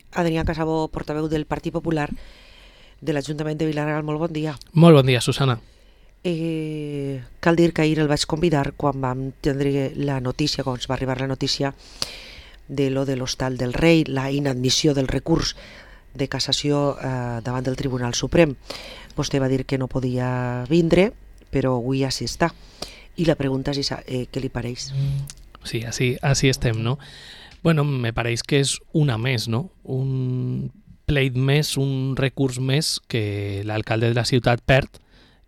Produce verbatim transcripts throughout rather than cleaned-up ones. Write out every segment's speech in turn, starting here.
Adrià Casabó, portaveu del Partit Popular de l'Ajuntament de Vila-real, molt bon dia. Molt bon dia, Susana. Eh, cal dir que ahir el vaig convidar quan vam tindre la notícia, quan ens va arribar la notícia de lo de l'Hostal del Rei, la inadmissió del recurs de cassació eh, davant del Tribunal Suprem. Vostè va dir que no podia vindre, però avui així està. I la pregunta és eh, què li pareix? Sí, así, así estem, ¿no? Bueno, me pareix que és una més, no? Un pleit més, un recurs més que l'alcalde de la ciutat perd,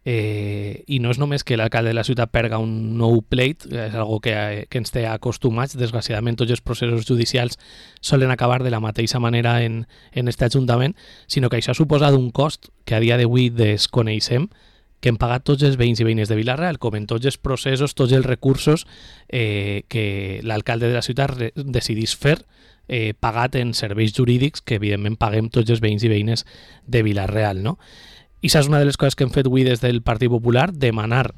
eh, i no és només que l'alcalde de la ciutat perga un nou pleit, és algo que, que ens té acostumats. Desgraciadament tots els processos judicials solen acabar de la mateixa manera en, en este ajuntament, sinó que això ha suposat un cost que a dia d'avui desconeixem, que hem pagat tots els veïns i veïnes de Vila-real, com en tots els processos, tots els recursos eh, que l'alcalde de la ciutat decidís fer, eh, pagat en serveis jurídics que evidentment paguem tots els veïns i veïnes de Vila-real, no? I això és una de les coses que hem fet avui des del Partit Popular, demanar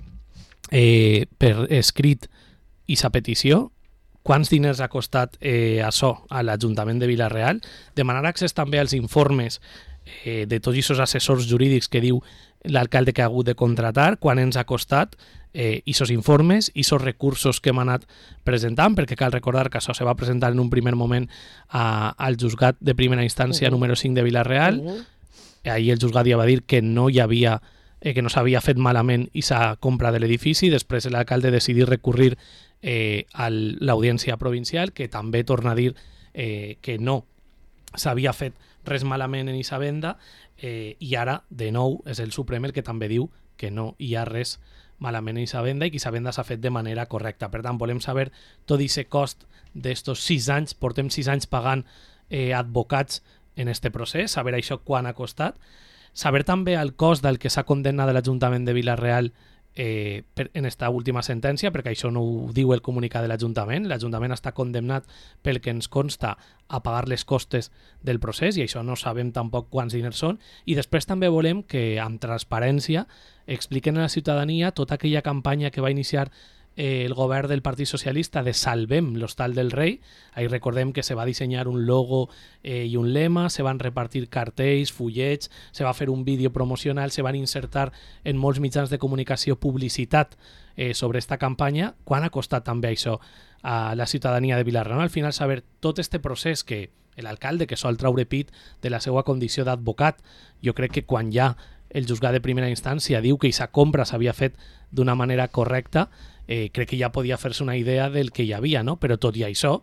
eh, per escrit i sa petició quants diners ha costat eh, això a l'Ajuntament de Vila-real, demanar accés també als informes eh, de tots aquests assessors jurídics que diu l'alcalde que ha hagut de contratar, quan ens ha costat eh, aquests informes i aquests recursos que hem anat presentant, perquè cal recordar que això se va presentar en un primer moment a, al juzgat de primera instància uh-huh. número cinc de Vila-real. Uh-huh. Ahir el juzgat ja va dir que no hi havia, eh, que no s'havia fet malament aquesta compra de l'edifici. Després l'alcalde decidí recurrir eh, a l'audiència provincial, que també torna a dir eh, que no s'havia fet res malament en aquesta venda, eh, i ara, de nou, és el Suprem el que també diu que no hi ha res malament en aquesta venda i que aquesta venda s'ha fet de manera correcta. Per tant, volem saber tot aquest cost d'estos sis anys, portem sis anys pagant eh, advocats en este procés, saber això quan ha costat, saber també el cost del que s'ha condemnat de l'Ajuntament de Vila-real eh, per, en esta última sentència, perquè això no ho diu el comunicat de l'Ajuntament. L'Ajuntament està condemnat pel que ens consta a pagar les costes del procés i això no sabem tampoc quants diners són. I després també volem que amb transparència expliquen a la ciutadania tota aquella campanya que va iniciar eh, el govern del Partit Socialista de Salvem l'Hostal del Rei. Ahí recordem que se va dissenyar un logo eh, i un lema, se van repartir cartells, fullets, se va fer un vídeo promocional, se van insertar en molts mitjans de comunicació publicitat eh, sobre esta campanya. Quan ha costat també això a la ciutadania de Vila-real? Al final, saber tot este procés que l'alcalde, que sol traure pit de la seva condició d'advocat, jo crec que quan ja el juzgat de primera instància diu que aquesta compra s'havia fet d'una manera correcta, eh, crec que ja podia fer-se una idea del que hi havia, no? Però tot i això,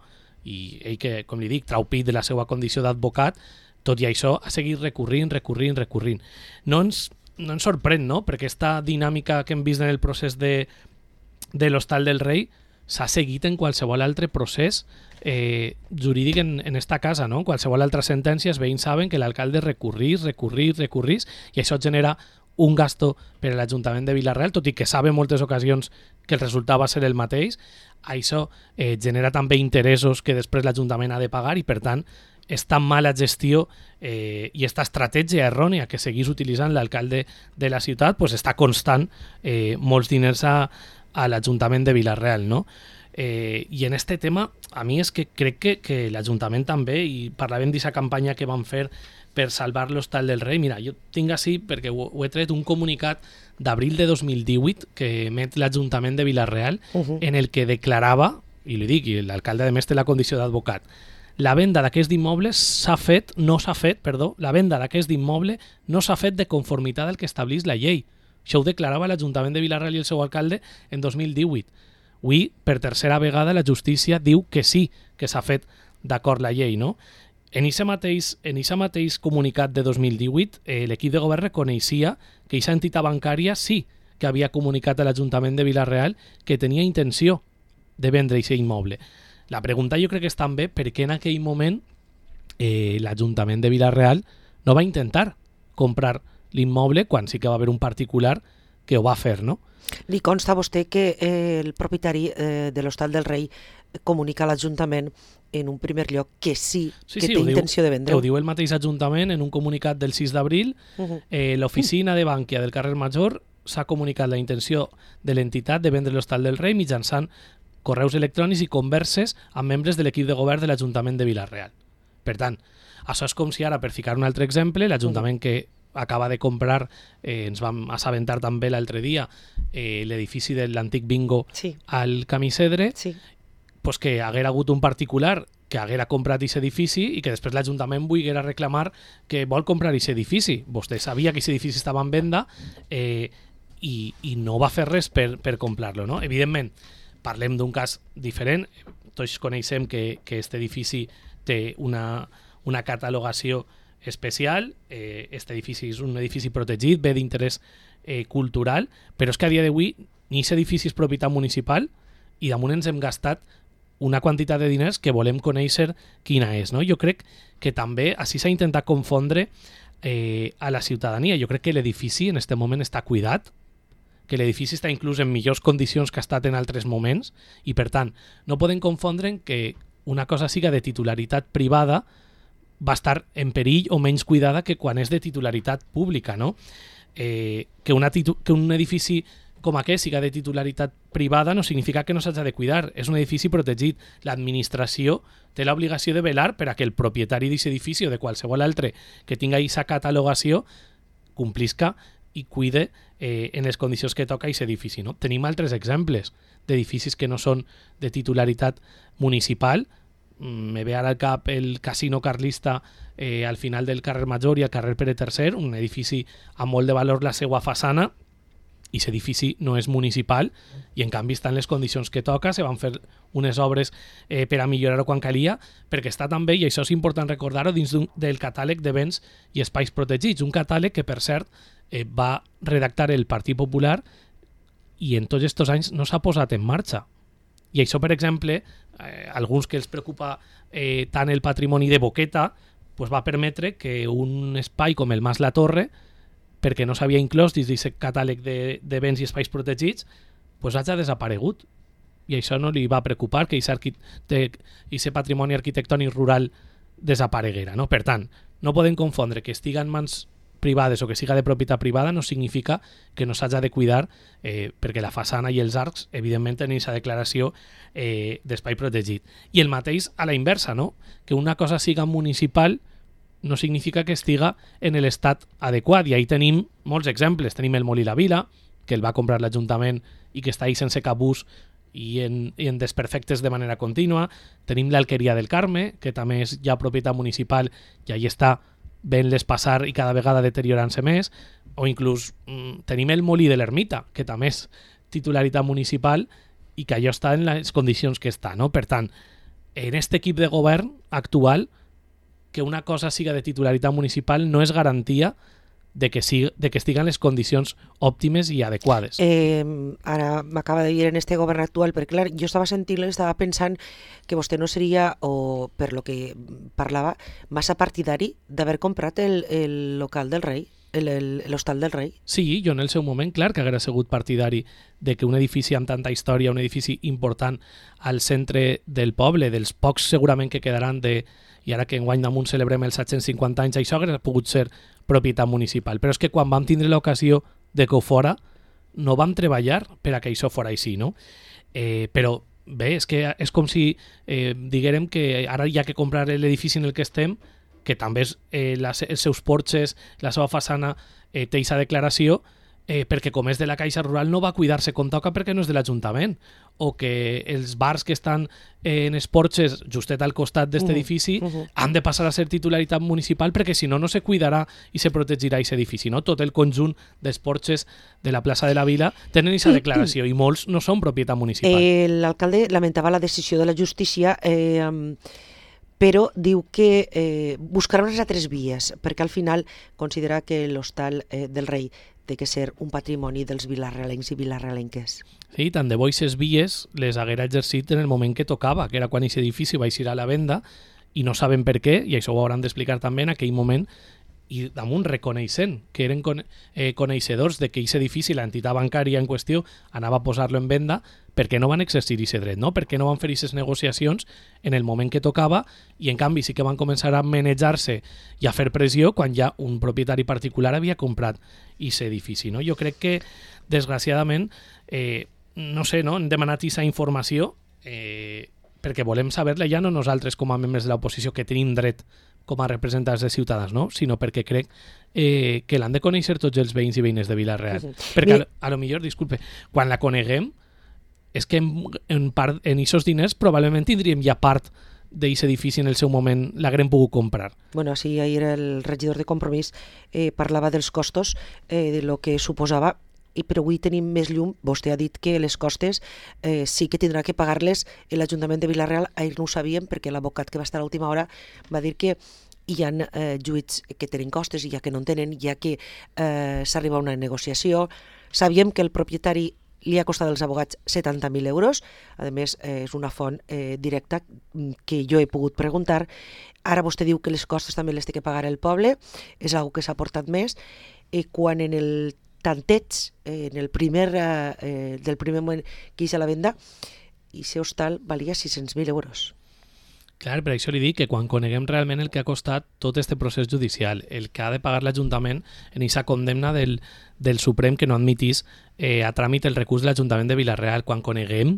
i ell que, com li dic, trau pit de la seva condició d'advocat, tot i això ha seguit recurrint, recurrint, recurrint. No ens, no ens sorprèn, no? Perquè aquesta dinàmica que hem vist en el procés de, de l'Hostal del Rei s'ha seguit en qualsevol altre procés eh, jurídic en, en esta casa, no? En qualsevol altra sentència els veïns saben que l'alcalde recurrís, recurrís, recurrís, i això genera un gasto per a l'Ajuntament de Vila-real, tot i que sabe en moltes ocasions que el resultat va ser el mateix. Això eh, genera també interessos que després l'Ajuntament ha de pagar i, per tant, esta mala gestió eh, i esta estratègia errònia que seguís utilitzant l'alcalde de la ciutat pues està constant eh, molts diners a, a l'Ajuntament de Vila-real, no? Eh, I en este tema, a mi és que crec que, que l'Ajuntament també, i parlàvem d'aquesta campanya que van fer per salvar l'Hostal del Rei. Mira, jo tinc així, perquè ho, ho he tret, un comunicat d'abril de dos mil divuit que emet l'Ajuntament de Vila-real, uh-huh. en el que declarava, i li dic, i l'alcalde a més té la condició d'advocat, la venda d'aquest immoble s'ha fet, no s'ha fet, perdó, la venda d'aquest immoble no s'ha fet de conformitat al que establís la llei. Això ho declarava l'Ajuntament de Vila-real i el seu alcalde en dos mil divuit. Avui, per tercera vegada, la justícia diu que sí, que s'ha fet d'acord la llei, no? En aquest mateix, en aquest mateix comunicat de dos mil divuit, eh, l'equip de govern reconeixia que aquesta entitat bancària sí que havia comunicat a l'Ajuntament de Vila-real que tenia intenció de vendre aquest immoble. La pregunta jo crec que és també per què en aquell moment eh, l'Ajuntament de Vila-real no va intentar comprar l'immoble quan sí que va haver un particular que ho va fer, no? Li consta a vostè que eh, el propietari eh, de l'Hostal del Rei comunica a l'Ajuntament en un primer lloc que sí, sí que sí, té diu, intenció de vendre. Ho diu el mateix Ajuntament en un comunicat del sis d'abril. Uh-huh. Eh, l'oficina de Bànquia del carrer Major s'ha comunicat la intenció de l'entitat de vendre l'Hostal del Rei mitjançant correus electrònics i converses amb membres de l'equip de govern de l'Ajuntament de Vila-real. Per tant, això és com si ara, per ficar un altre exemple, l'Ajuntament que acaba de comprar, eh, ens vam assabentar també l'altre dia, eh, l'edifici de l'antic bingo sí. al Camí Cedre, sí. pues que haguera hagut un particular que haguera comprat aquest edifici i que després l'Ajuntament volguera reclamar que vol comprar aquest edifici. Vostè sabia que aquest edifici estava en venda eh, i, i no va fer res per, per comprar-lo, no? Evidentment, parlem d'un cas diferent. Tots coneixem que aquest edifici té una, una catalogació especial. Aquest eh, edifici és un edifici protegit, ve d'interès eh, cultural, però és que a dia d'avui ni aquest edifici és propietat municipal i damunt ens hem gastat una quantitat de diners que volem conèixer quina és, no? Jo crec que també així s'ha intentat confondre eh, a la ciutadania. Jo crec que l'edifici en aquest moment està cuidat, que l'edifici està inclús en millors condicions que ha estat en altres moments i, per tant, no podem confondre que una cosa siga de titularitat privada va estar en perill o menys cuidada que quan és de titularitat pública, no? Eh, que, una titu que un edifici com aquest siga de titularitat privada no significa que no s'hagi de cuidar. És un edifici protegit. L'administració té l'obligació de velar per a que el propietari d'aquest edifici o de qualsevol altre que tinga aquesta catalogació complisca i cuide eh, en les condicions que toca aquest edifici, no? Tenim altres exemples d'edificis que no són de titularitat municipal. Me ve ara al cap el Casino Carlista eh, al final del carrer Major i al carrer Pere tercer, un edifici amb molt de valor la seva façana, i aquest edifici no és municipal i en canvi està en les condicions que toca. Se van fer unes obres eh, per a millorar-ho quan calia, perquè està també, i això és important recordar-ho, dins del catàleg de béns i espais protegits, un catàleg que, per cert, eh, va redactar el Partit Popular i en tots aquests anys no s'ha posat en marxa. I això, per exemple, eh, alguns que els preocupa eh, tant el patrimoni de Boqueta, pues va permetre que un espai com el Mas La Torre, perquè no s'havia inclòs dins d'aquest catàleg de, de béns i espais protegits, pues hagi desaparegut. I això no li va preocupar que aquest patrimoni arquitectònic rural desapareguera, no? Per tant, no podem confondre que estiga en mans privades o que siga de propietat privada no significa que no s'hagi de cuidar eh, perquè la façana i els arcs, evidentment, tenen aquesta declaració eh, d'espai protegit. I el mateix a la inversa, no? Que una cosa siga municipal no significa que estiga en l'estat adequat. I ahí tenim molts exemples. Tenim el Molí La Vila, que el va comprar l'Ajuntament i que està ahí sense cap ús i en, i en desperfectes de manera contínua. Tenim l'Alqueria del Carme, que també és ja propietat municipal i ahí està veient-les passar i cada vegada deteriorant-se més. O inclús mmm, tenim el Molí de l'Ermita, que també és titularitat municipal i que allò està en les condicions que està, no? Per tant, en aquest equip de govern actual, que una cosa siga de titularitat municipal no és garantia de que, sigui, de que estiguen les condicions òptimes i adequades. Eh, ara m'acaba de dir en este govern actual, perquè clar, jo estava sentint-lo i estava pensant que vostè no seria, o per lo que parlava, massa partidari d'haver comprat el, el local del rei, l'hostal del rei. Sí, jo en el seu moment, clar que haguera sigut partidari de que un edifici amb tanta història, un edifici important al centre del poble, dels pocs segurament que quedaran de... i ara que enguany damunt celebrem els set-cents cinquanta anys, això hauria pogut ser propietat municipal. Però és que quan vam tindre l'ocasió de que ho fora, no vam treballar per a que això fora així, no? Eh, però bé, és que és com si eh, diguérem que ara hi ha que comprar l'edifici en el que estem, que també és, eh, les, els seus porxes, la seva façana eh, té aquesta declaració, eh, perquè com és de la Caixa Rural no va cuidar-se com toca perquè no és de l'Ajuntament, o que els bars que estan eh, en els porxes justet al costat d'aquest uh -huh, edifici uh -huh. han de passar a ser titularitat municipal perquè si no, no se cuidarà i se protegirà aquest edifici, no? Tot el conjunt dels porxes de la plaça de la Vila tenen aquesta declaració i molts no són propietat municipal. Eh, L'alcalde lamentava la decisió de la justícia, eh, però diu que eh, buscarà unes altres vies, perquè al final considera que l'hostal eh, del rei té que ser un patrimoni dels vilarrealencs i vilarrealenques. Sí, tant de bo aquestes vies les haguera exercit en el moment que tocava, que era quan aquest edifici va eixir a la venda, i no saben per què, i això ho hauran d'explicar també en aquell moment, i damunt reconeixent que eren con, eh, coneixedors de que aquest edifici, l'entitat bancària en qüestió, anava a posar-lo en venda, perquè no van exercir aquest dret, no? Perquè no van fer aquestes negociacions en el moment que tocava i en canvi sí que van començar a manejar-se i a fer pressió quan ja un propietari particular havia comprat aquest edifici, no? Jo crec que, desgraciadament, eh, no sé, no? Hem demanat aquesta informació, eh, perquè volem saber-la ja no nosaltres com a membres de l'oposició que tenim dret com a representants de ciutadans, no? Sinó perquè crec eh, que l'han de conèixer tots els veïns i veïnes de Vila-real. Uh-huh. Perquè a, a lo millor, disculpe, quan la coneguem és que en, en part en aquests diners probablement tindríem ja part d'aquest edifici en el seu moment l'haguem pogut comprar. Bueno, sí, ahir el regidor de Compromís eh, parlava dels costos, eh, de lo que suposava, i però avui tenim més llum. Vostè ha dit que les costes eh, sí que tindrà que pagar-les l'Ajuntament de Vila-real. Ahir no ho sabíem perquè l'advocat que va estar a l'última hora va dir que hi ha eh, juits que tenen costes i ja que no en tenen, ja que eh, s'arriba a una negociació. Sabíem que el propietari li ha costat als abogats setanta mil euros. A més, eh, és una font eh, directa que jo he pogut preguntar. Ara vostè diu que les costes també les té que pagar el poble, és una cosa que s'ha portat més. I quan en el tanteig, eh, en el primer, eh, del primer moment que hice la venda, i aquest hostal valia sis-cents mil euros. Clar, per això li dic que quan coneguem realment el que ha costat tot este procés judicial, el que ha de pagar l'Ajuntament en aquesta condemna del, del Suprem que no admitís eh, a tràmit el recurs de l'Ajuntament de Vila-real, quan coneguem,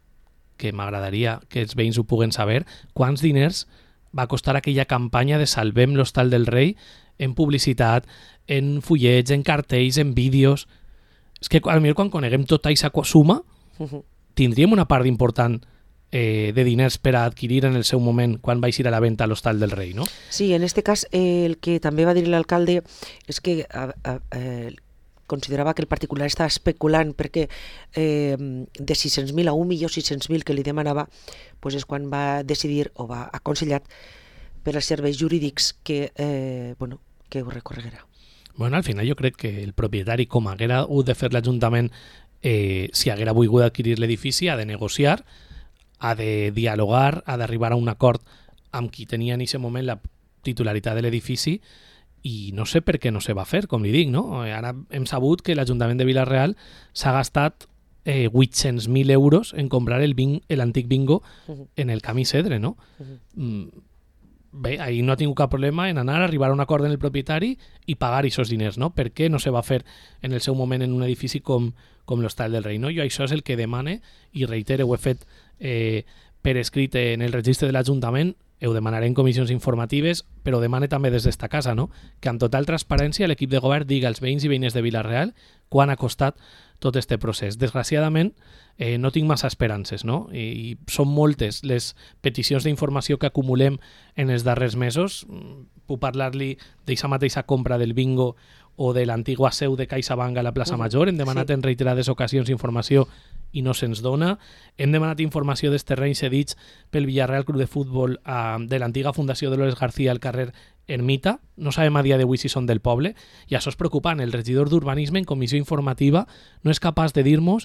que m'agradaria que els veïns ho puguen saber, quants diners va costar aquella campanya de Salvem l'Hostal del Rei en publicitat, en fullets, en cartells, en vídeos. És que potser quan coneguem tota aquesta suma, uh-huh. tindríem una part important eh, de diners per a adquirir en el seu moment quan vaig ir a la venda a l'Hostal del Rei, no? Sí, en este cas eh, el que també va dir l'alcalde és que a, a, a, considerava que el particular estava especulant perquè eh, de sis-cents mil a un milió sis-cents mil que li demanava, pues és quan va decidir o va aconsellar per als serveis jurídics que, eh, bueno, que ho recorreguera. Bueno, al final jo crec que el propietari, com haguera hagut de fer l'Ajuntament, eh, si haguera volgut adquirir l'edifici, ha de negociar, ha de dialogar, ha d'arribar a un acord amb qui tenia en aquest moment la titularitat de l'edifici, i no sé per què no se va fer, com li dic, no? Ara hem sabut que l'Ajuntament de Vila-real s'ha gastat eh, vuit-cents mil euros en comprar el bing, l'antic bingo uh-huh. en el Camí Cedre, no? Uh-huh. Mm, bé, ahir no ha tingut cap problema en anar a arribar a un acord en el propietari i pagar aquests diners, no? Per què no se va fer en el seu moment en un edifici com, com l'Hostal del Rei, no? Jo això és el que demane, i reitere, ho he fet eh, per escrit en el registre de l'Ajuntament, ho demanaré en comissions informatives, però demane també des d'esta casa, no? Que amb total transparència l'equip de govern diga als veïns i veïnes de Vila-real quan ha costat tot este procés. Desgraciadament, eh, no tinc massa esperances, no? I, i són moltes les peticions d'informació que acumulem en els darrers mesos. Puc parlar-li d'aquesta mateixa compra del bingo o de l'antigua seu de CaixaBank a la plaça Major. Hem demanat sí. en reiterades ocasions informació i no se'ns dona. Hem demanat informació dels terrenys cedits pel Villarreal Club de Futbol eh, de l'antiga Fundació Dolores García al carrer Ermita. No sabem a dia d'avui si són del poble, i això és preocupant. El regidor d'Urbanisme en comissió informativa no és capaç de dir-nos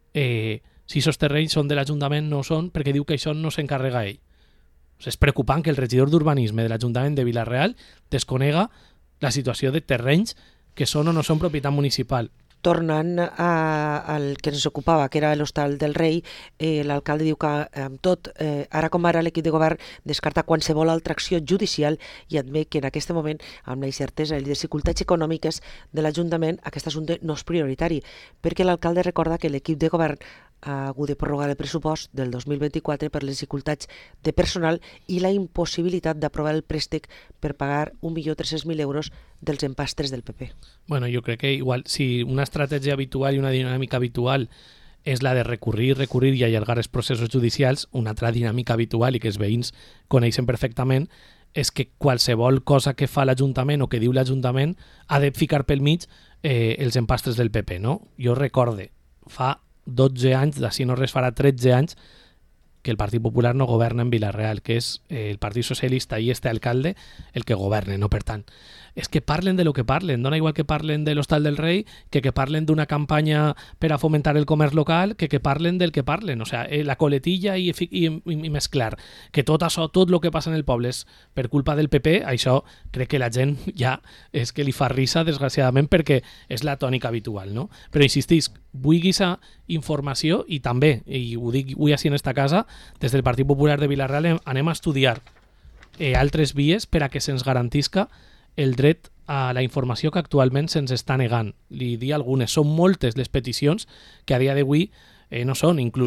eh, si aquests terrenys són de l'Ajuntament o no són, perquè diu que això no s'encarrega ell. O sigui, és preocupant que el regidor d'Urbanisme de l'Ajuntament de Vila-real desconega la situació de terrenys que són o no són propietat municipal. Tornant a, al que ens ocupava, que era l'Hostal del Rei, eh, l'alcalde diu que amb tot, eh, ara com ara l'equip de govern descarta qualsevol altra acció judicial i admet que en aquest moment, amb la incertesa i les dificultats econòmiques de l'Ajuntament, aquest assumpte no és prioritari, perquè l'alcalde recorda que l'equip de govern ha hagut de prorrogar el pressupost del dos mil vint-i-quatre per les dificultats de personal i la impossibilitat d'aprovar el préstec per pagar un milió tres-cents mil euros dels empastres del P P. Bueno, jo crec que igual, si una estratègia habitual i una dinàmica habitual és la de recurrir, recurrir i allargar els processos judicials, una altra dinàmica habitual i que els veïns coneixen perfectament és que qualsevol cosa que fa l'Ajuntament o que diu l'Ajuntament ha de ficar pel mig eh, els empastres del P P, no? Jo recorde, fa dotze anys, d'ací no res farà tretze anys, que el Partit Popular no governa en Vila-real, que és eh, el Partit Socialista i este alcalde el que governa, no? Per tant, és que parlen de lo que parlen, dona igual que parlen de l'Hostal del Rei, que que parlen d'una campanya per a fomentar el comerç local, que que parlen del que parlen, o sea, eh, la coletilla i, i, i, i mesclar, que tot això, tot el que passa en el poble és per culpa del P P, això crec que la gent ja és que li fa risa, desgraciadament, perquè és la tònica habitual, no? Però insistisc, vull guisar informació i també, i ho dic avui així en esta casa, des del Partit Popular de Vila-real anem a estudiar eh, altres vies per a que se'ns garantisca el dret a la informació que actualment se'ns està negant. Li di algunes, són moltes les peticions que a dia d'avui eh, no són, inclús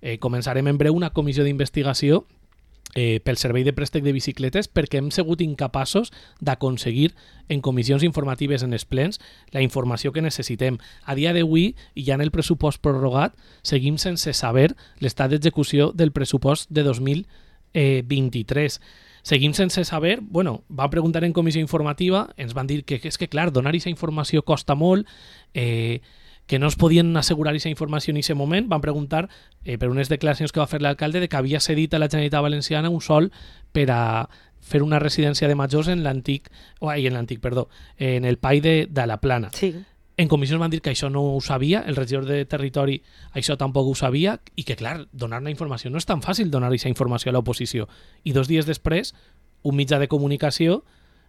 Eh, començarem en breu una comissió d'investigació eh, pel servei de préstec de bicicletes perquè hem sigut incapaços d'aconseguir en comissions informatives en els plens la informació que necessitem. A dia d'avui, i ja en el pressupost prorrogat, seguim sense saber l'estat d'execució del pressupost de dos mil vint-i-tres. Seguim sense saber, bueno, vam preguntar en comissió informativa, ens van dir que és que, clar, donar aquesta informació costa molt, eh, que no es podien assegurar aquesta informació en aquest moment. Van preguntar eh, per unes declaracions que va fer l'alcalde de que havia cedit a la Generalitat Valenciana un sòl per a fer una residència de majors en l'antic, ai, en l'antic, perdó, en el Pai de, de la Plana. Sí. En comissions van dir que això no ho sabia, el regidor de Territori això tampoc ho sabia, i que, clar, donar la informació no és tan fàcil, donar aquesta informació a l'oposició. I dos dies després, un mitjà de comunicació,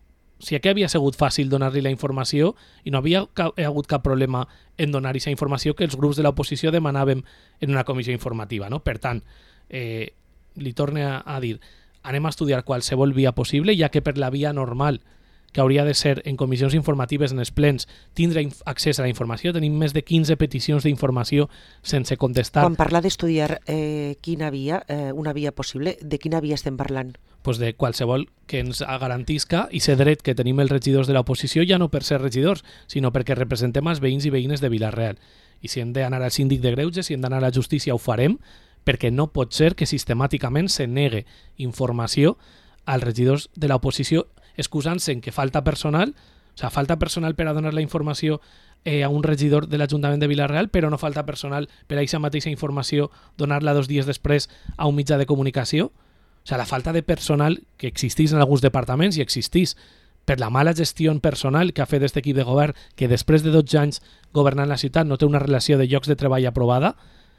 si aquí havia sigut fàcil donar-li la informació i no havia hagut cap problema en donar aquesta informació que els grups de l'oposició demanàvem en una comissió informativa, no? Per tant, eh, li torne a, a dir, anem a estudiar qualsevol via possible, ja que per la via normal, que hauria de ser en comissions informatives en els plens, tindre accés a la informació. Tenim més de quinze peticions d'informació sense contestar. Quan parla d'estudiar eh, quina via, eh, una via possible, de quina via estem parlant? Pues de qualsevol que ens garantisca i ser dret que tenim els regidors de l'oposició, ja no per ser regidors, sinó perquè representem els veïns i veïnes de Vila-real. I si hem d'anar al síndic de greuges, si hem d'anar a la justícia, ho farem, perquè no pot ser que sistemàticament se negue informació als regidors de l'oposició excusant-se en que falta personal, o sigui, falta personal per a donar la informació eh, a un regidor de l'Ajuntament de Vila-real, però no falta personal per a aquesta mateixa informació donar-la dos dies després a un mitjà de comunicació. O sigui, la falta de personal que existís en alguns departaments i existís per la mala gestió personal que ha fet aquest equip de govern, que després de dotze anys governant la ciutat no té una relació de llocs de treball aprovada,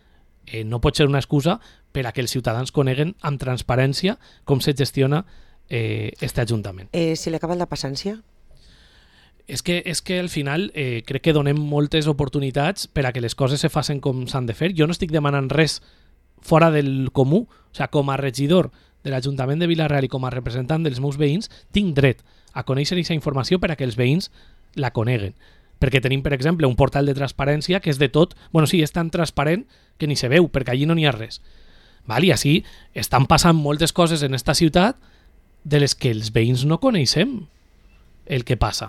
eh, no pot ser una excusa per a que els ciutadans coneguen amb transparència com se gestiona eh, este Ajuntament. Eh, si li acaba la paciència? És que, és que al final eh, crec que donem moltes oportunitats per a que les coses se facin com s'han de fer. Jo no estic demanant res fora del comú. O sigui, com a regidor de l'Ajuntament de Vila-real i com a representant dels meus veïns, tinc dret a conèixer aquesta informació per a que els veïns la coneguen. Perquè tenim, per exemple, un portal de transparència que és de tot, bueno, sí, és tan transparent que ni se veu, perquè allí no n'hi ha res. Val? I així estan passant moltes coses en esta ciutat de les que els veïns no coneixem el que passa.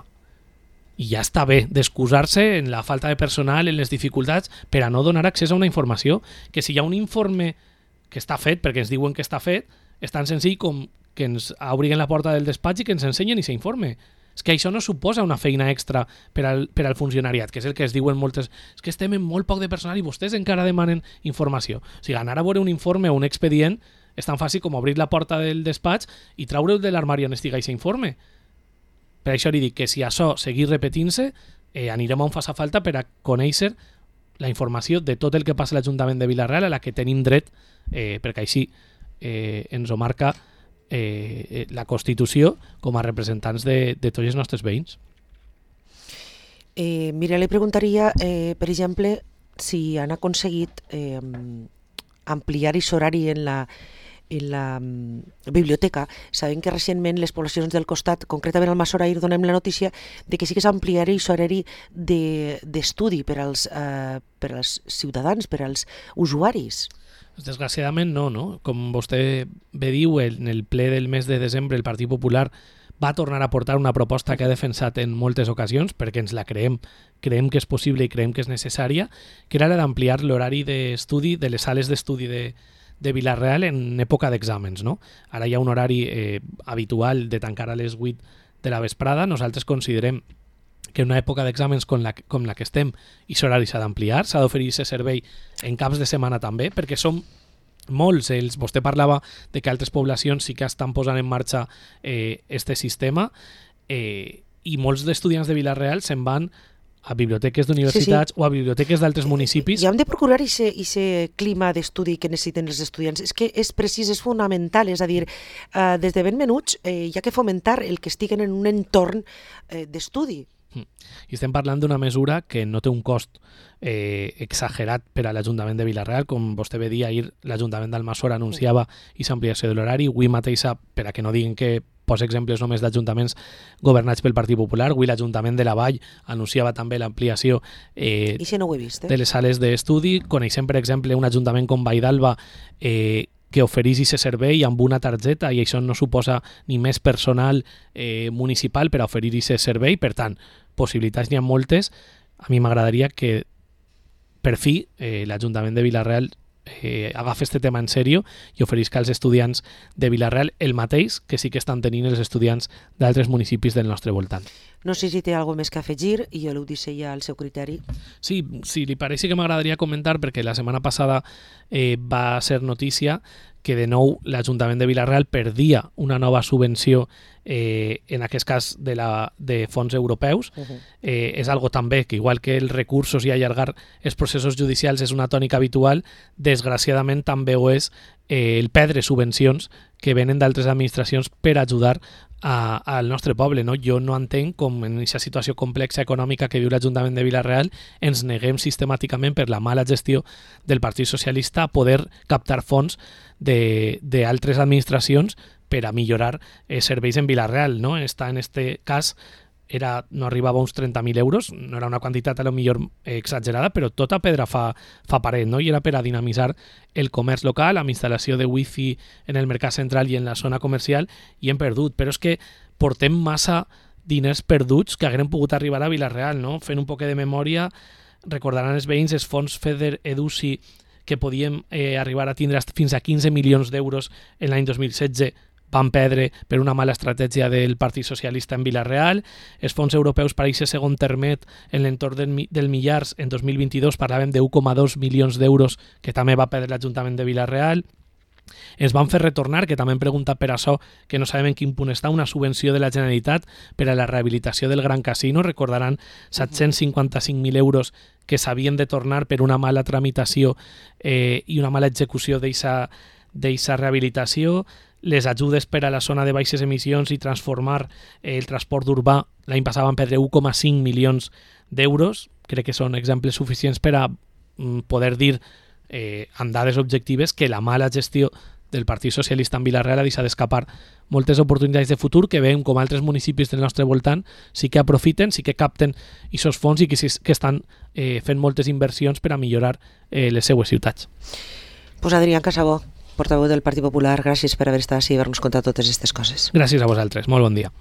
I ja està bé d'excusar-se en la falta de personal, en les dificultats, per a no donar accés a una informació, que si hi ha un informe que està fet, perquè ens diuen que està fet, és tan senzill com que ens obriguen la porta del despatx i que ens ensenyen aquest informe. És que això no suposa una feina extra per al, per al funcionariat, que és el que es diuen moltes... És que estem en molt poc de personal i vostès encara demanen informació. O sigui, anar a veure un informe o un expedient és tan fàcil com obrir la porta del despatx i treure'l de l'armari on estiga aquest informe. Per això li dic que si això seguís repetint-se, eh, anirem on faci falta per a conèixer la informació de tot el que passa a l'Ajuntament de Vila-real, a la que tenim dret, eh, perquè així eh, ens ho marca eh, la Constitució com a representants de, de tots els nostres veïns. Eh, mira, li preguntaria, eh, per exemple, si han aconseguit eh, ampliar aquest horari en la en la um, biblioteca. Sabem que recentment les poblacions del costat, concretament al Mas Orair, donem la notícia de que sí que s'ampliarà aquest horari d'estudi de, per, als, uh, per als ciutadans, per als usuaris. Desgraciadament no, no? Com vostè bé diu, en el ple del mes de desembre el Partit Popular va tornar a portar una proposta que ha defensat en moltes ocasions, perquè ens la creem, creiem que és possible i creiem que és necessària, que era la d'ampliar l'horari d'estudi de les sales d'estudi de de Vila-real en època d'exàmens, no? Ara hi ha un horari eh, habitual de tancar a les vuit de la vesprada. Nosaltres considerem que en una època d'exàmens com la, com la que estem, i l'horari s'ha d'ampliar, s'ha d'oferir aquest servei en caps de setmana també, perquè som molts ells. Vostè parlava de que altres poblacions sí que estan posant en marxa eh, este sistema eh, i molts d'estudiants de Vila-real se'n van a biblioteques d'universitats sí, sí. o a biblioteques d'altres municipis. I hem de procurar aquest clima d'estudi que necessiten els estudiants. És que és precís, és fonamental, és a dir, eh, des de ben menuts eh, hi ha que fomentar el que estiguen en un entorn eh, d'estudi. I estem parlant d'una mesura que no té un cost eh, exagerat per a l'Ajuntament de Vila-real. Com vostè bé dir, ahir l'Ajuntament d'Almassora anunciava aquesta ampliació de l'horari. Avui mateixa, per a que no diguin que poso exemples només d'ajuntaments governats pel Partit Popular. Avui l'Ajuntament de la Vall anunciava també l'ampliació eh, I si no ho he vist, eh? de les sales d'estudi. Coneixem, per exemple, un ajuntament com Vall d'Alba eh, que oferís aquest servei amb una targeta, i això no suposa ni més personal eh, municipal per a oferir aquest servei. Per tant, possibilitats n'hi ha moltes. A mi m'agradaria que per fi eh, l'Ajuntament de Vila-real eh, agafa este tema en sèrio i oferisca als estudiants de Vila-real el mateix que sí que estan tenint els estudiants d'altres municipis del nostre voltant. No sé si té alguna més que afegir i jo ho deixo ja al seu criteri. Sí, si li pareix sí que m'agradaria comentar, perquè la setmana passada eh, va ser notícia que de nou l'Ajuntament de Vila-real perdia una nova subvenció, eh, en aquest cas de, la, de fons europeus. Uh-huh. eh, és algo també que, igual que els recursos i allargar els processos judicials és una tònica habitual, desgraciadament també ho és eh, el perdre subvencions que venen d'altres administracions per ajudar a, al nostre poble. No? Jo no entenc com en aquesta situació complexa econòmica que viu l'Ajuntament de Vila-real ens neguem sistemàticament per la mala gestió del Partit Socialista a poder captar fons d'altres administracions per a millorar eh, serveis en Vila-real. No? Està en este cas era, no arribava a uns trenta mil euros, no era una quantitat a lo millor eh, exagerada, però tota pedra fa, fa paret, no? I era per a dinamitzar el comerç local, amb instal·lació de wifi en el mercat central i en la zona comercial, i hem perdut. Però és que portem massa diners perduts que hagueren pogut arribar a Vila-real, no? Fent un poc de memòria, recordaran els veïns els fons FEDER EDUSI que podíem eh, arribar a tindre fins a quinze milions d'euros en l'any dos mil setze, van perdre per una mala estratègia del Partit Socialista en Vila-real. Els fons europeus per a aquest segon termet en l'entorn del, del Millars en dos mil vint-i-dos parlàvem de un coma dos milions d'euros que també va perdre l'Ajuntament de Vila-real. Ens van fer retornar, que també hem preguntat per això, que no sabem en quin punt està, una subvenció de la Generalitat per a la rehabilitació del Gran Casino. Recordaran set-cents cinquanta-cinc mil euros que s'havien de tornar per una mala tramitació eh, i una mala execució d'aquesta rehabilitació. Les ajudes per a la zona de baixes emissions i transformar eh, el transport urbà l'any passat van perdre un coma cinc milions d'euros. Crec que són exemples suficients per a mm, poder dir eh, amb dades objectives que la mala gestió del Partit Socialista en Vila-real ha deixat d'escapar moltes oportunitats de futur que veiem com altres municipis del nostre voltant sí que aprofiten, sí que capten aquests fons i que, sí, que estan eh, fent moltes inversions per a millorar eh, les seues ciutats. Pues Adrián Casabó, portaveu del Partit Popular, gràcies per haver estat així i haver-nos contat totes aquestes coses. Gràcies a vosaltres, molt bon dia.